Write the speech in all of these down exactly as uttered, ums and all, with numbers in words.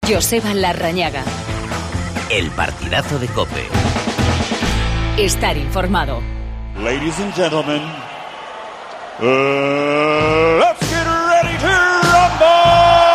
Joseba Larrañaga. El partidazo de COPE. Estar informado. Ladies and gentlemen, uh, let's get ready to rumble!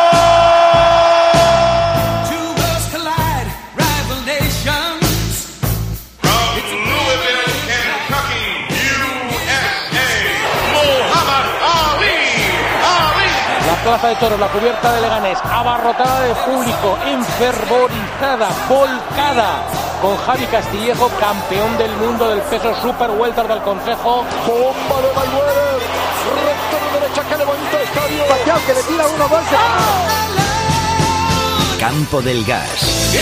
Two worlds collide, rival nations. From Louisville, Kentucky, U S A, Muhammad Ali. Ali. La plaza de toros, la cubierta de Leganés, abarrotada de público, enfervorizada, volcada, con Javi Castillejo, campeón del mundo del peso super welter del Consejo. Bomba de Mayweather, recto de derecha que levanta el estadio. Pacquiao que le tira uno más. Campo del Gas.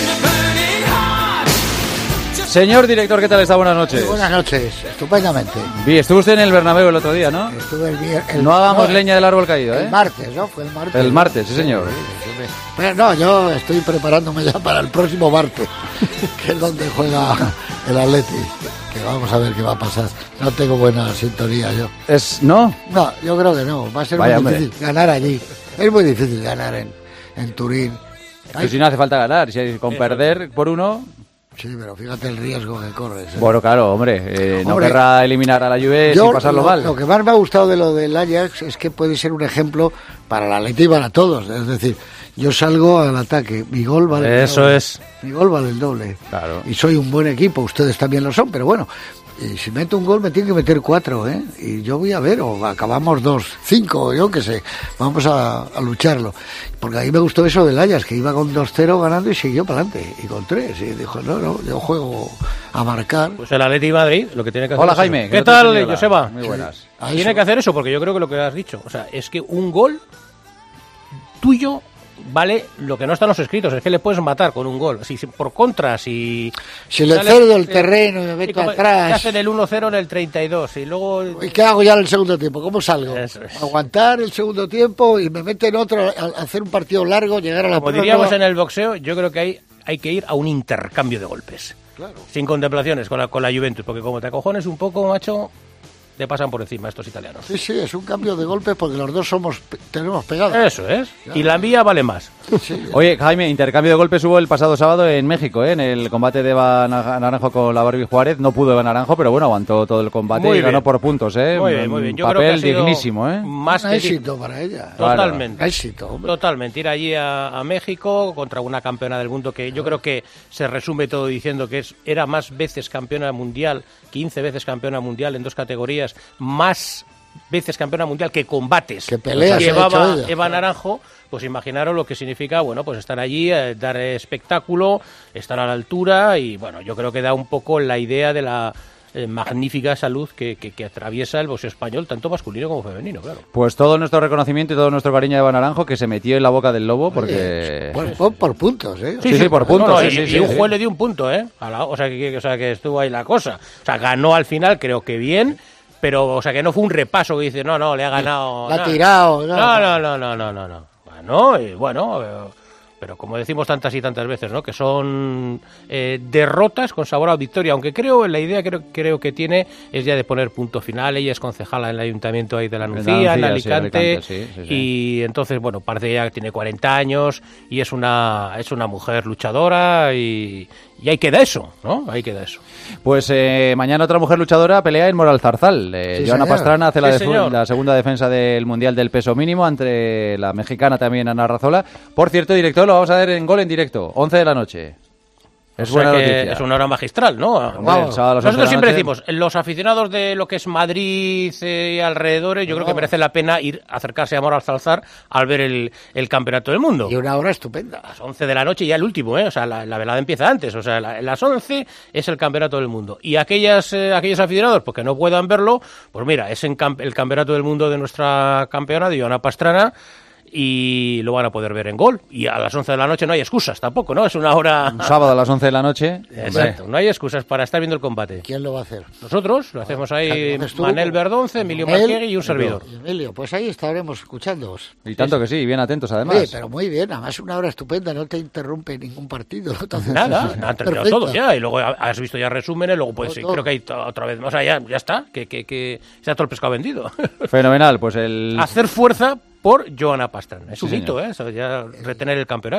Señor director, ¿qué tal está? Buenas noches. Sí, buenas noches, estupendamente. Bien, estuvo usted en el Bernabéu el otro día, ¿no? Estuve el viernes. No hagamos no, leña del árbol caído, ¿eh? El martes, ¿no? Fue el martes. El martes, sí, señor. Sí, sí, sí. Pero no, yo estoy preparándome ya para el próximo martes, que es donde juega el Atleti. Que vamos a ver qué va a pasar. No tengo buena sintonía yo. ¿Es no? No, yo creo que no. Va a ser Vaya, muy hombre. difícil ganar allí. Es muy difícil ganar en, en Turín. Pero si no hace falta ganar, si con perder por uno... Sí, pero fíjate el riesgo que corres, ¿eh? Bueno, claro, hombre, eh, no Hombre, querrá eliminar a la Juve yo, sin pasarlo lo, mal. Lo que más me ha gustado de lo del Ajax es que puede ser un ejemplo para la Atleti y para todos. Es decir, yo salgo al ataque, mi gol vale el doble. Eso es. Mi gol vale el doble. Claro. Y soy un buen equipo, ustedes también lo son, pero bueno, y si meto un gol me tienen que meter cuatro, ¿eh? Y yo voy a ver, o acabamos dos, cinco, yo qué sé, vamos a, a lucharlo. Porque a mí me gustó eso del Ajax, que iba con dos cero ganando y siguió para adelante, y con tres, y dijo, no, no, yo juego a marcar. Pues el Atleti Madrid lo que tiene que hacer. Hola, es Jaime. eso. ¿Qué tal, Joseba? Muy buenas. A Tiene eso. que hacer eso, porque yo creo que lo que has dicho, o sea, es que un gol tuyo vale lo que no está en los escritos, es que le puedes matar con un gol. Si, si por contra, si... Si le sale- cedo el terreno y me meto como- atrás. Te hacen el uno cero en el treinta y dos y luego... ¿Y qué hago ya en el segundo tiempo? ¿Cómo salgo? Eso es. Aguantar el segundo tiempo y me meten otro, a hacer un partido largo, llegar a la Como prórroga. diríamos en el boxeo, yo creo que hay, hay que ir a un intercambio de golpes. Claro. Sin contemplaciones con la, con la Juventus, porque como te acojones un poco, macho, te pasan por encima estos italianos. Sí, sí, es un cambio de golpes porque los dos somos tenemos pegados. Eso es. Y la mía vale más. Sí, Oye, Jaime, intercambio de golpes hubo el pasado sábado en México, ¿eh? En el combate de Eva Naranjo con la Barbie Juárez. No pudo Eva Naranjo, pero bueno, aguantó todo el combate Muy y ganó bien. por puntos, ¿eh? Muy bien, muy bien. Yo Papel creo que ha sido dignísimo, ¿eh? Más un que éxito para ella. Totalmente. Claro, éxito, hombre. Totalmente. Ir allí a, a México contra una campeona del mundo que yo creo que se resume todo diciendo que es era más veces campeona mundial, quince veces campeona mundial en dos categorías, más veces campeona mundial que combates Que peleas ha llevaba hecho ella. Eva Naranjo. Pues imaginaros lo que significa, bueno, pues estar allí, eh, dar espectáculo, estar a la altura y, bueno, yo creo que da un poco la idea de la eh, magnífica salud que, que, que atraviesa el boxeo español, tanto masculino como femenino, claro. Pues todo nuestro reconocimiento y todo nuestro cariño a Eva Naranjo, que se metió en la boca del lobo porque... Pues por, por puntos, ¿eh? Sí, sí, por puntos, No, no, sí, y, sí, y sí, un sí. juez le dio un punto, ¿eh? A la- o, sea, que, que- o sea, que estuvo ahí la cosa. O sea, ganó al final, creo que bien, pero, o sea, que no fue un repaso que dice, no, no, le ha ganado... La ha no. tirado, no. No, no, no, no, no, no, no. Ganó y bueno... eh, pero como decimos tantas y tantas veces, ¿no? Que son eh, derrotas con sabor a victoria, aunque creo, la idea creo, creo que tiene es ya de poner punto final. Ella es concejala en el ayuntamiento ahí de la Nucía, en Anuncia, sí, Alicante, Alicante, sí, sí, sí. y entonces, bueno, parece ya que tiene cuarenta años y es una es una mujer luchadora y, y ahí queda eso, ¿no? Ahí queda eso. Pues eh, mañana otra mujer luchadora pelea en Moral Zarzal. Eh, Sí, Joana señor. Pastrana hace la, Sí, defu- señor. la segunda defensa del Mundial del Peso Mínimo ante la mexicana también Ana Razola. Por cierto, director, lo vamos a ver en Gol en directo, once de la noche. Es O sea buena que noticia. es una hora magistral, ¿no? Hombre, el sábado a las once de Nosotros la siempre noche. decimos, los aficionados de lo que es Madrid eh, y alrededores, yo creo que merece la pena ir a acercarse a Moral Zarzal al ver el, el Campeonato del Mundo. Y una hora estupenda. A las once de la noche ya el último, ¿eh? O sea, la, la velada empieza antes. O sea, la- las once es el Campeonato del Mundo. Y aquellas, eh, aquellos aficionados, porque no puedan verlo, pues mira, es en cam- el Campeonato del Mundo de nuestra campeona, de Joana Pastrana, y lo van a poder ver en Gol. Y a las once de la noche no hay excusas tampoco, ¿no? Es una hora... Un sábado a las once de la noche. Exacto, no hay excusas para estar viendo el combate. ¿Quién lo va a hacer? Nosotros lo hacemos ahí, ¿Lo haces tú? Manel Verdonce, Emilio Manel Marquegui y un servidor. y Emilio, pues ahí estaremos escuchándoos. Y tanto que sí, bien atentos además. Oye, pero muy bien, además una hora estupenda, no te interrumpe ningún partido. No te hace Nada, nada. han terminado Perfecto. todo ya. Y luego has visto ya resúmenes, luego pues Todo, sí, todo. creo que hay to- otra vez más. O sea, ya, ya está, que, que, que está todo el pescado vendido. Fenomenal, pues el... Hacer fuerza por Joana Pastrana. Es Sí, un hito, señor. ¿eh? O sea, ya retener el campeonato.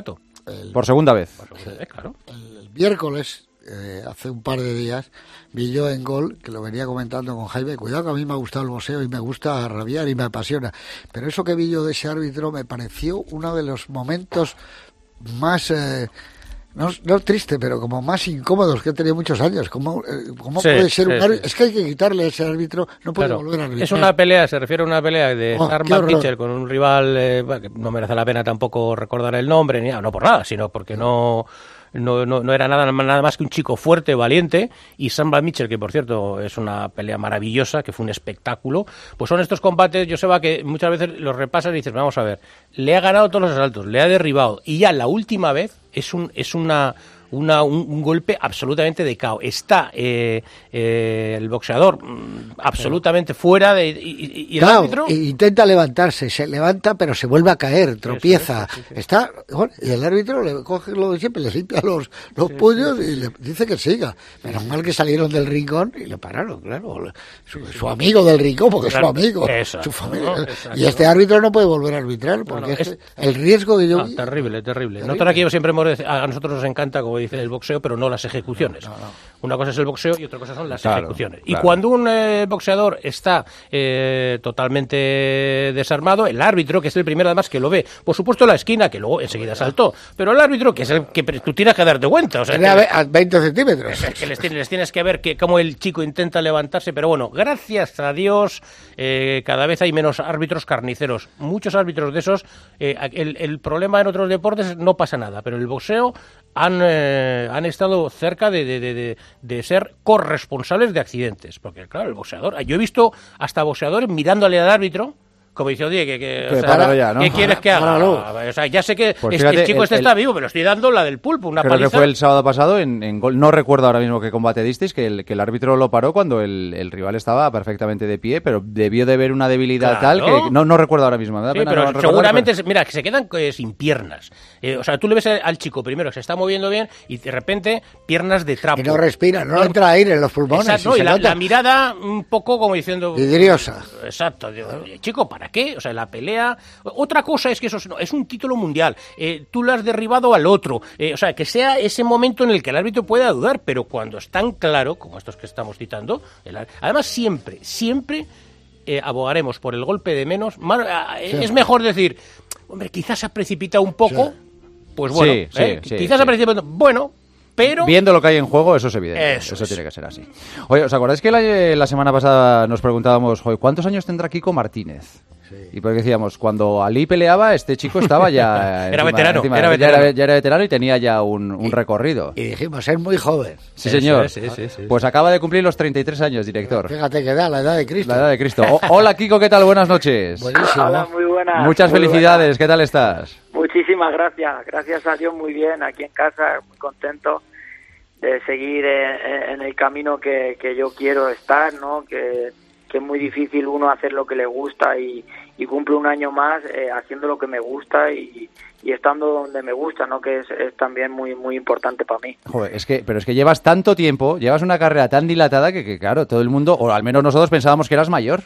el, Por segunda vez. Por segunda vez, claro. el, el miércoles, eh, hace un par de días, vi yo en Gol, que lo venía comentando con Jaime, cuidado que a mí me ha gustado el boxeo y me gusta rabiar y me apasiona, pero eso que vi yo de ese árbitro me pareció uno de los momentos más... Eh, No, no triste, pero como más incómodos que he tenido muchos años. ¿Cómo, eh, cómo Sí, puede ser sí, un árbitro? sí. Es que hay que quitarle a ese árbitro, no puede Claro. volver a arbitrar. Es una pelea, se refiere a una pelea de Oh, qué Armand horror. Mitchell con un rival, eh, bueno, que no merece la pena tampoco recordar el nombre, ni no por nada, sino porque no... No, no, no era nada, nada más que un chico fuerte, valiente, y Samba Mitchell, que por cierto es una pelea maravillosa, que fue un espectáculo, pues son estos combates, Joseba, que muchas veces los repasas y dices, vamos a ver, le ha ganado todos los asaltos, le ha derribado, y ya la última vez es un es una... Una, un, un golpe absolutamente de cao. Está eh, eh, el boxeador mm, absolutamente fuera de, y, y- y el Claro, árbitro... e intenta levantarse, se levanta, pero se vuelve a caer, tropieza. Eso es, sí, sí. Está, bueno, y el árbitro le coge lo de siempre, le limpia los, los puños y le dice que siga. Menos mal que salieron del rincón y le pararon, claro. Su, su amigo del rincón, porque Claro, es su amigo. exacto, Su familia. ¿no? Exacto. Y este árbitro no puede volver a arbitrar, porque No, no, es es- que el riesgo que yo No, vi... terrible, terrible. Terrible. Nosotros aquí siempre hemos de- a nosotros nos encanta, como dice el boxeo, pero no las ejecuciones. Una cosa es el boxeo y otra cosa son las Claro, ejecuciones. Y claro. cuando un eh, boxeador está eh, totalmente desarmado, el árbitro, que es el primero además que lo ve, por supuesto la esquina, que luego enseguida saltó, pero el árbitro, que es el que tú tienes que darte cuenta. O sea, Tenía que- ve- a veinte centímetros. es que les tienes, les tienes que ver que cómo el chico intenta levantarse, pero bueno, gracias a Dios eh, cada vez hay menos árbitros carniceros. Muchos árbitros de esos, eh, el, el problema en otros deportes no pasa nada, pero en el boxeo han, eh, han estado cerca de, de, de, de, de ser corresponsables de accidentes. Porque claro, el boxeador, yo he visto hasta boxeadores mirándole al árbitro como dice, oye, que, que, Que o sea, páralo ya, ¿no? ¿qué quieres que haga? Páralo. O sea, ya sé que Pues es- fíjate, el chico el- este el- está vivo, pero estoy dando la del pulpo, una Creo paliza. que fue el sábado pasado en, en Gol. No recuerdo ahora mismo qué combate disteis, que el, que el árbitro lo paró cuando el, el rival estaba perfectamente de pie, pero debió de ver una debilidad Claro. tal que no, no recuerdo ahora mismo. Me da Sí, pena pero no recordar, seguramente, pero- se- mira, que se quedan eh, sin piernas. Eh, o sea, tú le ves al chico primero que se está moviendo bien y de repente piernas de trapo. Y no respira, no le entra aire en los pulmones. Exacto, y y se la, nota la mirada un poco como diciendo... vidriosa. Exacto. Digo, oye, chico, ¿para qué? O sea, la pelea... Otra cosa es que eso es, no, es un título mundial. Eh, tú le has derribado al otro. Eh, o sea, que sea ese momento en el que el árbitro pueda dudar, pero cuando es tan claro, como estos que estamos citando, el ar- además siempre, siempre eh, abogaremos por el golpe de menos. Mar- ah, eh, Sí. Es mejor decir, hombre, quizás se ha precipitado un poco, pues bueno, Sí, sí, eh, sí, quizás sí. se ha precipitado, bueno, pero... Viendo lo que hay en juego, eso es evidente. Eso Eso, es. tiene que ser así. Oye, ¿os acordáis que la, la semana pasada nos preguntábamos, joder, ¿cuántos años tendrá Kiko Martínez? Y porque decíamos, cuando Ali peleaba, este chico estaba ya... Era encima- veterano, encima- era ya veterano. ya era veterano y tenía ya un, un recorrido. Y dijimos, es muy joven. Sí, Eso señor. es, sí, sí, sí. Pues acaba de cumplir los treinta y tres años, director. Fíjate que da la edad de Cristo. La edad de Cristo. O- hola, Kiko, ¿qué tal? Buenas noches. Buenísimo. Hola, muy buenas. Muchas muy felicidades, ¿qué tal estás? buenas. Muchísimas gracias. Gracias a Dios, muy bien. Aquí en casa, muy contento de seguir en, en el camino que, que yo quiero estar, ¿no? Que, que es muy difícil uno hacer lo que le gusta y, y cumple un año más eh, haciendo lo que me gusta y, y estando donde me gusta, ¿no? Que es, es también muy muy importante para mí. Joder, es que, pero es que llevas tanto tiempo, llevas una carrera tan dilatada que, que, claro, todo el mundo, o al menos nosotros pensábamos que eras mayor.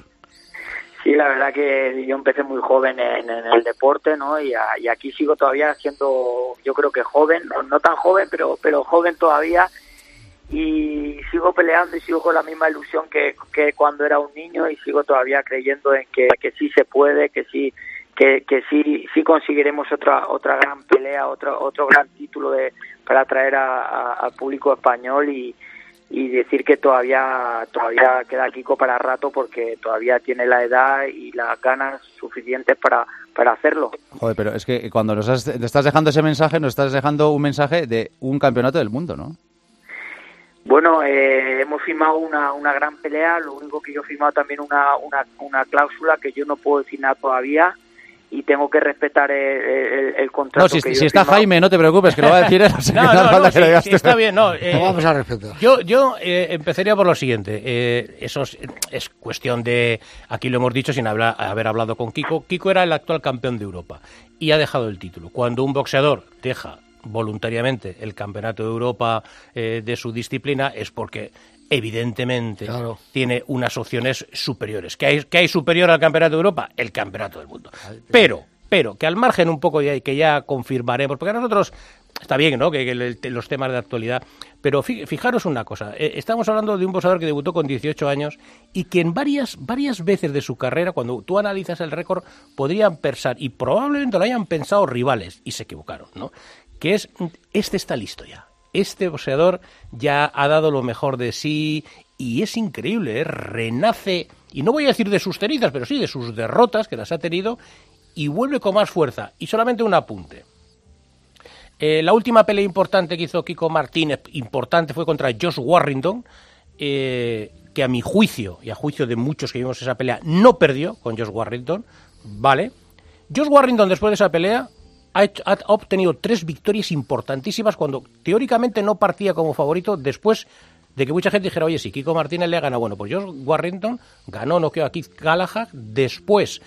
Sí, la verdad que yo empecé muy joven en, en el deporte, ¿no? Y, a- y aquí sigo todavía siendo, yo creo que joven, no, no tan joven, pero pero joven todavía. Y sigo peleando y sigo con la misma ilusión que, que cuando era un niño y sigo todavía creyendo en que, que sí se puede, que sí que, que sí sí conseguiremos otra otra gran pelea, otro otro gran título de para atraer a- a- al público español y y decir que todavía todavía queda Kiko para rato porque todavía tiene la edad y las ganas suficientes para para hacerlo. Joder, pero es que cuando nos has- te estás dejando ese mensaje, nos estás dejando un mensaje de un campeonato del mundo, ¿no? Bueno, eh, hemos firmado una, una gran pelea, lo único que yo he firmado también una, una, una cláusula que yo no puedo decir nada todavía y tengo que respetar el, el, el contrato No, si, que yo si he está firmado. Jaime, no te preocupes, que lo va a decir él. o sea, No, que no, hace no, falta que sí, lo digas sí, tú. está bien, no. eh, Lo vamos a respetar. Yo, yo eh, empezaría por lo siguiente. Eh, eso es, es cuestión de, aquí lo hemos dicho sin hablar, haber hablado con Kiko. Kiko era el actual campeón de Europa y ha dejado el título. Cuando un boxeador deja voluntariamente el campeonato de Europa eh, de su disciplina es porque evidentemente Claro. tiene unas opciones superiores. ¿Qué hay, qué hay superior al campeonato de Europa? El campeonato del mundo. Pero pero que al margen un poco de ahí, que ya confirmaremos, porque a nosotros está bien, ¿no?, que, que el, los temas de actualidad, pero fijaros una cosa, eh, estamos hablando de un boxeador que debutó con dieciocho años y que en varias, varias veces de su carrera, cuando tú analizas el récord, podrían pensar, y probablemente lo hayan pensado rivales, y se equivocaron, ¿no?, que es, este está listo ya, este boxeador ya ha dado lo mejor de sí, y es increíble, ¿eh? Renace, y no voy a decir de sus cenizas, pero sí de sus derrotas, que las ha tenido, y vuelve con más fuerza. Y solamente un apunte. Eh, la última pelea importante que hizo Kiko Martínez, importante, fue contra Josh Warrington, eh, que a mi juicio, y a juicio de muchos que vimos esa pelea, no perdió con Josh Warrington, ¿vale? Josh Warrington, después de esa pelea, ha, hecho, ha obtenido tres victorias importantísimas cuando teóricamente no partía como favorito, después de que mucha gente dijera, oye, si Kiko Martínez le ha ganado, bueno, pues Josh Warrington ganó, noqueó a Keith Gallagher, después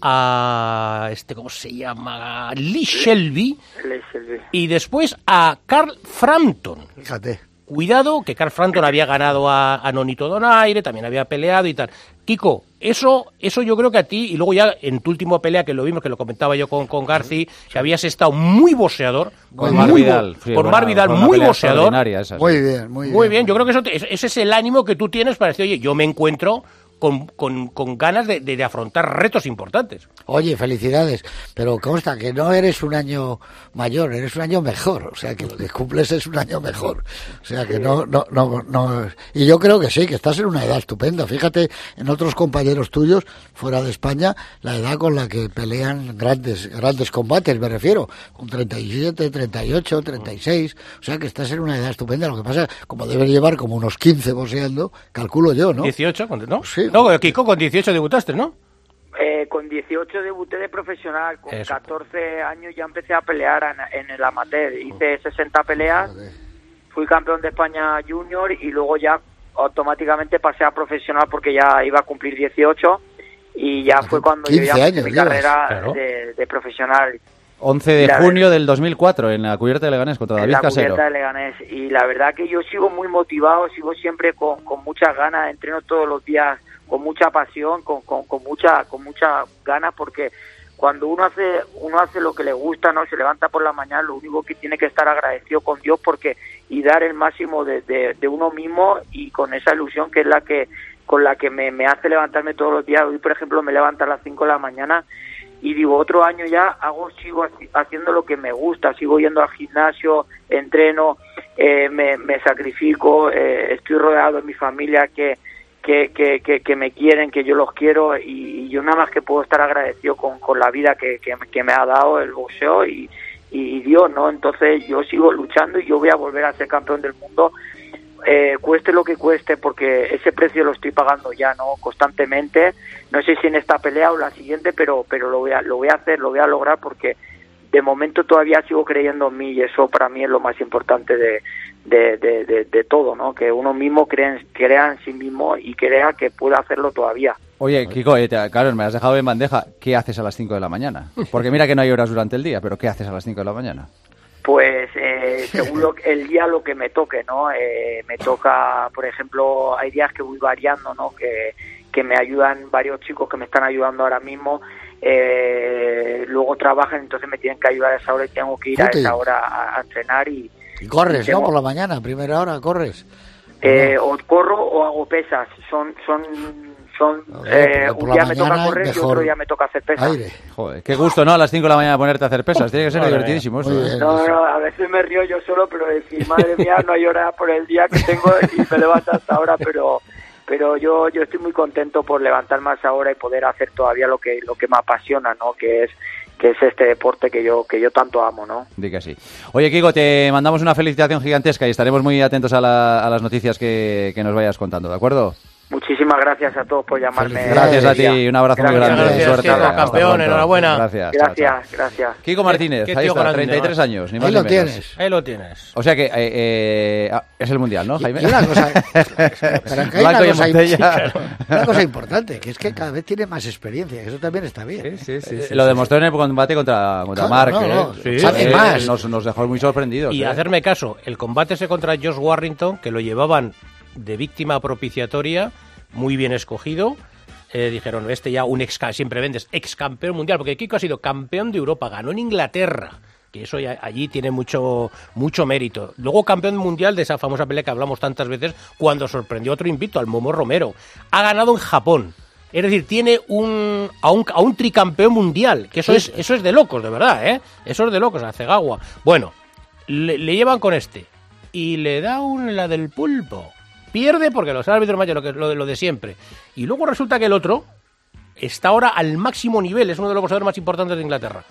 a este, ¿cómo se llama? Lee Shelby, Lee Shelby. Y después a Carl Frampton. Fíjate. Cuidado, que Carl Frampton había ganado a, a Nonito Donaire, también había peleado y tal. Kiko, eso eso yo creo que a ti, y luego ya en tu última pelea, que lo vimos, que lo comentaba yo con, con Garci, que habías estado muy boxeador. Con Mar Vidal. Sí, con Mar Vidal, muy boxeador. Esa, sí. Muy bien, muy bien. Muy bien, yo creo que eso te, ese es el ánimo que tú tienes para decir, oye, yo me encuentro con, con, con ganas de, de, de afrontar retos importantes. Oye, felicidades, pero consta que no eres un año mayor, eres un año mejor, o sea que lo que cumples es un año mejor, o sea que no, no, no, no, y yo creo que sí, que estás en una edad estupenda, fíjate en otros compañeros tuyos fuera de España, la edad con la que pelean grandes, grandes combates, me refiero, con treinta y siete, treinta y ocho, treinta y seis, o sea que estás en una edad estupenda, lo que pasa, como debes llevar como unos quince boxeando, calculo yo, ¿no? dieciocho, ¿no? Sí. No, Kiko, con dieciocho debutaste, ¿no? Eh, con dieciocho debuté de profesional, con Eso. catorce años ya empecé a pelear en, en el amateur, hice sesenta peleas, fui campeón de España junior y luego ya automáticamente pasé a profesional porque ya iba a cumplir dieciocho y ya fue cuando yo ya empecé mi carrera claro. de, de profesional. once de junio del dos mil cuatro en la cubierta de Leganés contra David Casero. En la cubierta de Leganés, y la verdad que yo sigo muy motivado, sigo siempre con, con muchas ganas, entreno todos los días con mucha pasión, con, con, con mucha con mucha ganas, porque cuando uno hace uno hace lo que le gusta, no se levanta por la mañana, lo único que tiene que estar agradecido con Dios porque y dar el máximo de, de, de uno mismo, y con esa ilusión que es la que con la que me, me hace levantarme todos los días. Hoy, por ejemplo, me levanto a las cinco de la mañana y digo, otro año ya hago sigo haciendo lo que me gusta, sigo yendo al gimnasio, entreno, eh, me, me sacrifico, eh, estoy rodeado de mi familia que Que, que, que, que me quieren, que yo los quiero, y, y yo nada más que puedo estar agradecido con, con la vida que, que, que me ha dado el boxeo y, y Dios, ¿no? Entonces yo sigo luchando y yo voy a volver a ser campeón del mundo, eh, cueste lo que cueste, porque ese precio lo estoy pagando ya, ¿no? Constantemente, no sé si en esta pelea o la siguiente, pero pero lo voy a, lo voy a hacer, lo voy a lograr, porque de momento todavía sigo creyendo en mí, y eso para mí es lo más importante de De, de, de, de todo, ¿no? Que uno mismo crea, crea en sí mismo y crea que puede hacerlo todavía. Oye, Kiko, eh, te, claro, me has dejado en bandeja. ¿Qué haces a las cinco de la mañana? Porque mira que no hay horas durante el día, pero ¿qué haces a las cinco de la mañana? Pues eh, según lo, el día lo que me toque, ¿no? Eh, me toca, por ejemplo, hay días que voy variando, ¿no? Que, que me ayudan varios chicos que me están ayudando ahora mismo. Eh, luego trabajan, entonces me tienen que ayudar a esa hora y tengo que ir a esa hora a, a entrenar y Y corres, ¿no? Por la mañana, primera hora, corres. Eh, o corro o hago pesas. Son, son, son. Ver, eh, un día me toca correr y otro día me toca hacer pesas. Aire. Joder, qué gusto, ¿no? A las cinco de la mañana ponerte a hacer pesas. Tiene que ser divertidísimo eso. Bien, no, no, a veces me río yo solo, pero decir, madre mía, no hay hora por el día que tengo y me levanto hasta ahora, pero. Pero yo yo estoy muy contento por levantarme a esa hora y poder hacer todavía lo que lo que me apasiona, ¿no? Que es que es este deporte que yo que yo tanto amo, ¿no? Di que sí. Oye, Kiko, te mandamos una felicitación gigantesca y estaremos muy atentos a, la, a las noticias que, que nos vayas contando, ¿de acuerdo? Muchísimas gracias a todos por llamarme. Gracias a ti, un abrazo gracias, muy grande. Gracias, Suerte. Kiko, campeón, enhorabuena. Gracias. Gracias, chao, chao. gracias. Kiko Martínez, ¿Qué, qué ahí está, grande, treinta y tres ¿no? años, ni más Ahí ni lo menos. tienes. Ahí lo tienes. O sea que eh, eh, ah, es el mundial, ¿no, Jaime? Y una cosa, pero que hay una Blanco y cosa, Montella. una cosa importante, que es que cada vez tiene más experiencia, que eso también está bien. Sí, sí, sí, lo demostró en el combate contra, contra Claro, Mark. no, no, eh. sí, sabe Eh, más. Nos, nos dejó muy sorprendidos. Y eh. hacerme caso, el combate ese contra Josh Warrington, que lo llevaban de víctima propiciatoria, muy bien escogido, eh, dijeron, este ya un ex, siempre vendes, ex campeón mundial, porque Kiko ha sido campeón de Europa, ganó en Inglaterra, que eso ya, allí tiene mucho mucho mérito. Luego campeón mundial de esa famosa pelea que hablamos tantas veces, cuando sorprendió a otro invicto, al Momo Romero. Ha ganado en Japón. Es decir, tiene un a un, a un tricampeón mundial, que eso es eso es de locos, de verdad, ¿eh? Eso es de locos, a Cegawa. Bueno, le, le llevan con este y le da un la del pulpo. Pierde porque los árbitros mayores lo, que, lo, de, lo de siempre. Y luego resulta que el otro está ahora al máximo nivel, es uno de los boxeadores más importantes de Inglaterra.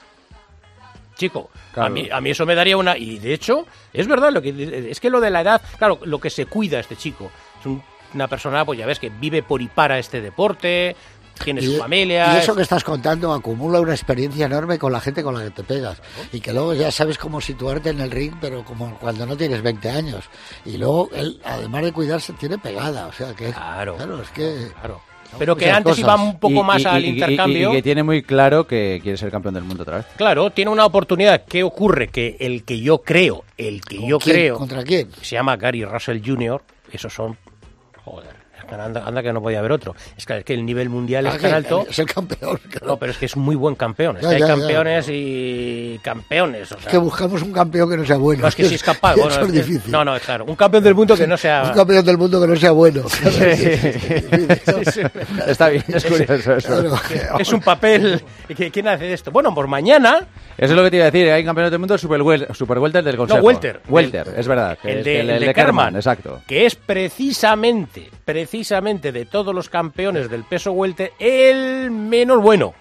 Chico, claro. a, mí, a mí eso me daría una... Y de hecho, es verdad, lo que es que lo de la edad, claro, lo que se cuida este chico, es un, una persona, pues ya ves, que vive por y para este deporte, tiene su y, familia... Y eso es... que estás contando acumula una experiencia enorme con la gente con la que te pegas. ¿No? Y que luego ya sabes cómo situarte en el ring, pero como cuando no tienes veinte años. Y luego él, además de cuidarse, tiene pegada, o sea que... Claro, claro es que... Claro. Pero que antes cosas. iba un poco y, más y, al y, intercambio. Y, y que tiene muy claro que quiere ser campeón del mundo otra vez. Claro, tiene una oportunidad. ¿Qué ocurre? Que el que yo creo, el que yo quién? creo... ¿Contra quién? Se llama Gary Russell junior Esos son... Joder, anda, anda que no podía haber otro. Es que, es que el nivel mundial ah, es tan alto... Es el campeón. Claro. No, pero es que es muy buen campeón. Es ya, que hay ya, campeones ya. y campeones. O sea, es que buscamos un campeón que no sea bueno. No, es que si es capaz... Eso Bueno, es difícil. No, no, claro. Un campeón del mundo que no sea... Un campeón del mundo que no sea bueno. Claro, sí, sí, sí, sí. Está bien, es curioso eso. Claro. Es un papel... ¿Quién hace esto? Bueno, por mañana... Eso es lo que te iba a decir. Hay campeonato del mundo super, wel, super welter del Consejo. No, welter. Welter, el, es verdad. El, es de, el, el, el de, de Kerman, Kerman, exacto. Que es precisamente, precisamente de todos los campeones del peso welter, el menos bueno.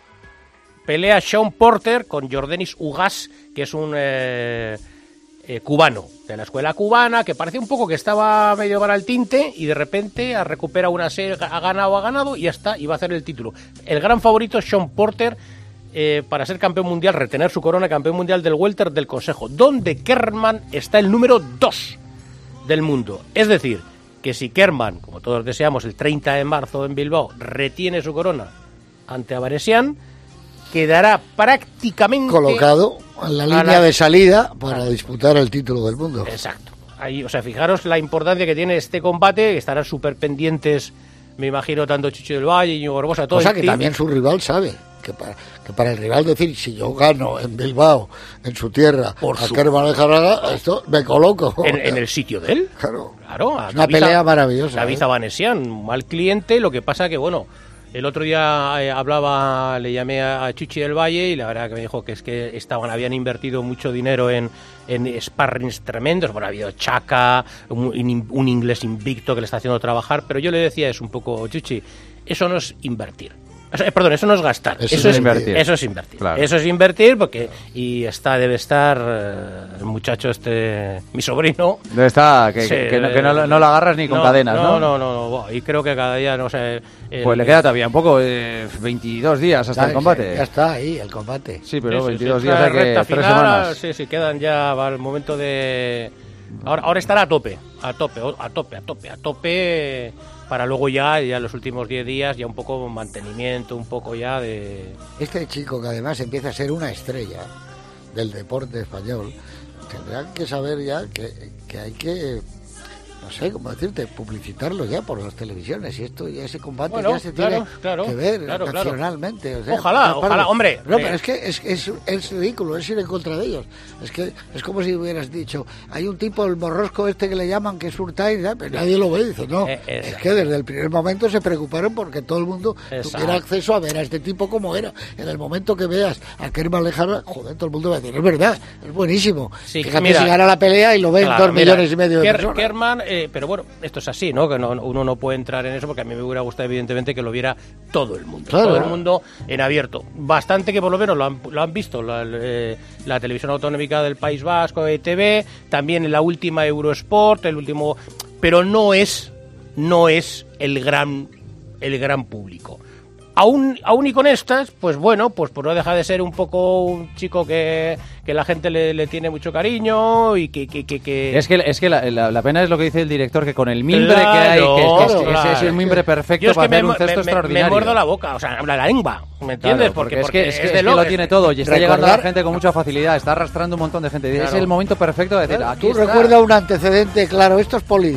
Pelea Sean Porter con Jordanis Ugas, que es un eh, eh, cubano, de la escuela cubana, que parece un poco que estaba medio para el tinte y de repente ha recuperado una serie, ha ganado, ha ganado y ya está, y va a hacer el título. El gran favorito es Sean Porter, Eh, para ser campeón mundial, retener su corona, campeón mundial del welter del Consejo, donde Kerman está el número dos del mundo. Es decir, que si Kerman, como todos deseamos, el treinta de marzo en Bilbao, retiene su corona ante Avaresian, quedará prácticamente colocado en la línea la... de salida para disputar el título del mundo. Exacto. Ahí, o sea, fijaros la importancia que tiene este combate, que estarán súper pendientes, me imagino, tanto Chicho del Valle y Barbosa, todo. O sea, el que team. También su rival sabe. Que para, que para el rival decir, si yo gano en Bilbao, en su tierra, Por a su... Kerman Lejarraga, esto me coloco. En, en el sitio de él. Claro. claro es una David, pelea maravillosa. David ¿eh? Avanesian, mal cliente, lo que pasa que, bueno, el otro día eh, hablaba, le llamé a, a Chichi del Valle y la verdad que me dijo que es que estaban habían invertido mucho dinero en, en sparrings tremendos. Bueno, ha habido Chaka, un, un inglés invicto que le está haciendo trabajar, pero yo le decía, es un poco, Chichi, eso no es invertir. O sea, perdón, eso no es gastar, eso, eso es invertir. Eso es invertir. Claro. Eso es invertir porque y está debe estar eh, el muchacho este, mi sobrino. Debe estar que, sí, que, que, no, que no, no lo agarras ni con no, cadenas, ¿no? No, no, no, no. Y creo que cada día no sé. El, pues le queda todavía un poco, eh, veintidós días hasta ya, el combate. Ya está ahí el combate. Sí, pero sí, veintidós sí, días hay que final, tres semanas. Sí, sí, quedan ya va el momento de. Ahora, ahora estará a tope, a tope, a tope, a tope, a tope. Para luego ya, ya los últimos diez días, ya un poco mantenimiento, un poco ya de... Este chico que además empieza a ser una estrella del deporte español, tendrán que saber ya que, que hay que, no sé cómo decirte, publicitarlo ya por las televisiones. Y esto y ese combate bueno, ya se claro, tiene claro, que ver claro, nacionalmente. Claro. O sea, ojalá, ojalá, de... hombre. No, pero es que es, es, es ridículo, es ir en contra de ellos. Es que es como si hubieras dicho, hay un tipo, el morrosco este que le llaman, que es Urtain, ¿ya? Pero nadie lo ve. Dice, no, eh, eh, es que desde el primer momento se preocuparon porque todo el mundo exacto. tuviera acceso a ver a este tipo como era. En el momento que veas a Kerman Lejarraga, joder, todo el mundo va a decir, es verdad, es buenísimo. Sí, Fíjate mira, si gana la pelea y lo ven claro, dos mira, millones y medio de Ker, personas. Kerman, eh, pero bueno, esto es así, ¿no? Que no, uno no puede entrar en eso porque a mí me hubiera gustado evidentemente que lo viera todo el mundo, claro. todo el mundo en abierto. Bastante que por lo menos lo han, lo han visto la, eh, la televisión autonómica del País Vasco, E T V, también en la última Eurosport, el último, pero no es no es el gran el gran público. Aún, aún y con estas, pues bueno, pues, pues no deja de ser un poco un chico que, que la gente le, le tiene mucho cariño y que... que, que, que... Es que, es que la, la, la pena es lo que dice el director, que con el mimbre claro, que hay, que, que, que claro. es, es el mimbre perfecto es para que hacer me, un cesto me, extraordinario. Me muerdo la boca, o sea, la lengua, ¿me entiendes? Claro, porque, porque, porque es que, es, es que, de es lo, que lo tiene todo y está recordar, llegando a la gente con mucha facilidad, está arrastrando un montón de gente. Claro. Es el momento perfecto de decir, claro, aquí tú está. recuerda un antecedente, claro, esto es Polidia.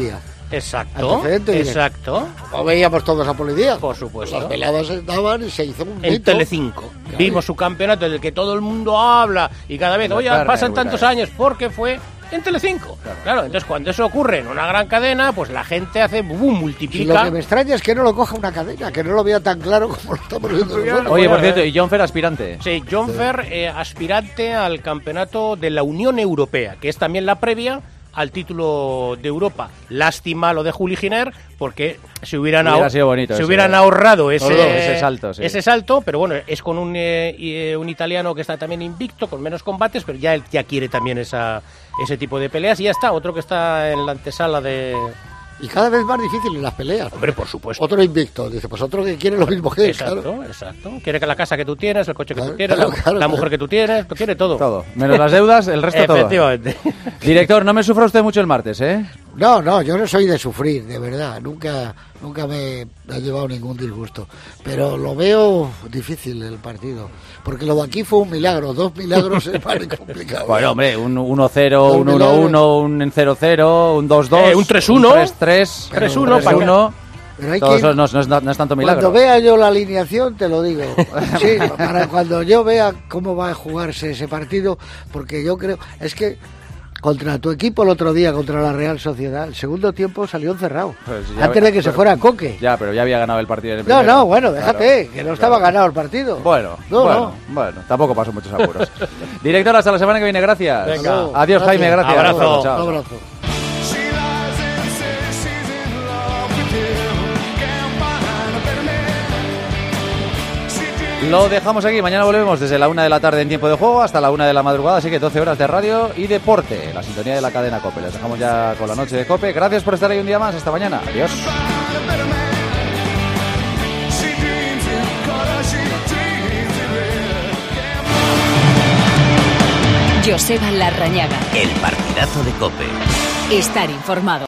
Exacto, antecedente directo. exacto. Lo veíamos todos a Polidía. Por supuesto. Las peladas se daban y se hizo un En mito. Telecinco. Claro. Vimos su campeonato del que todo el mundo habla y cada vez, oye, Turner, pasan tantos Turner. años porque fue en Telecinco. Claro. claro, entonces cuando eso ocurre en una gran cadena, pues la gente hace boom, Y lo multiplica. que me extraña es que no lo coja una cadena, que no lo vea tan claro como lo estamos viendo nosotros. Oye, por cierto, y John Fer aspirante. Sí, John Fer, eh, aspirante al campeonato de la Unión Europea, que es también la previa al título de Europa. Lástima lo de Juli Giner, porque se hubieran, Hubiera ahor- sido bonito se ese, hubieran eh. ahorrado ese, Todo, ese salto, sí. ese salto, pero bueno, es con un, eh, y, eh, un italiano que está también invicto, con menos combates, pero ya él ya quiere también esa, ese tipo de peleas, y ya está, otro que está en la antesala de... Y cada vez más difícil en las peleas. Hombre, por supuesto. Otro invicto. Dice, pues otro que quiere lo mismo que él, Exacto, claro. exacto. Quiere que la casa que tú tienes, el coche que Claro, tú tienes, claro, la, claro, la claro. mujer que tú tienes, lo quiere todo. Todo. Menos las deudas, el resto todo. Efectivamente. Director, no me sufra usted mucho el martes, ¿eh? No, no, yo no soy de sufrir, de verdad. Nunca nunca me ha llevado ningún disgusto. Pero lo veo difícil el partido. Porque lo de aquí fue un milagro. Dos milagros es más complicado. Bueno, hombre, un uno cero, Dos un uno milagros. uno, un cero cero, un dos dos, Eh, un tres uno. un tres tres, tres un uno, tres uno. Pero hay Todo que... eso no, no es, no es tanto milagro. Cuando vea yo la alineación, te lo digo. Sí, para cuando yo vea cómo va a jugarse ese partido, porque yo creo... Es que contra tu equipo el otro día, contra la Real Sociedad, el segundo tiempo salió encerrado. Pues ya antes ve- de que se pero- fuera Coque. Ya, pero ya había ganado el partido en el No, primero. no, bueno, déjate, Claro, que no estaba claro. ganado el partido. Bueno, No, bueno, no. bueno, tampoco pasó muchos apuros. Director, hasta la semana que viene, gracias. Venga. Hasta luego. Adiós, Jaime, gracias. Abrazo. Chao. Un abrazo. She lies and says she's in love with him. Can't find a better man. She dreams Lo dejamos aquí, mañana volvemos desde la una de la tarde en tiempo de juego hasta la una de la madrugada, así que doce horas de radio y deporte, la sintonía de la cadena COPE. Les dejamos ya con la noche de COPE. Gracias por estar ahí un día más, hasta mañana. Adiós. find a better man. She dreams in color, she dreams in red. Can't Joseba Larrañaga. El partidazo de COPE. Estar informado.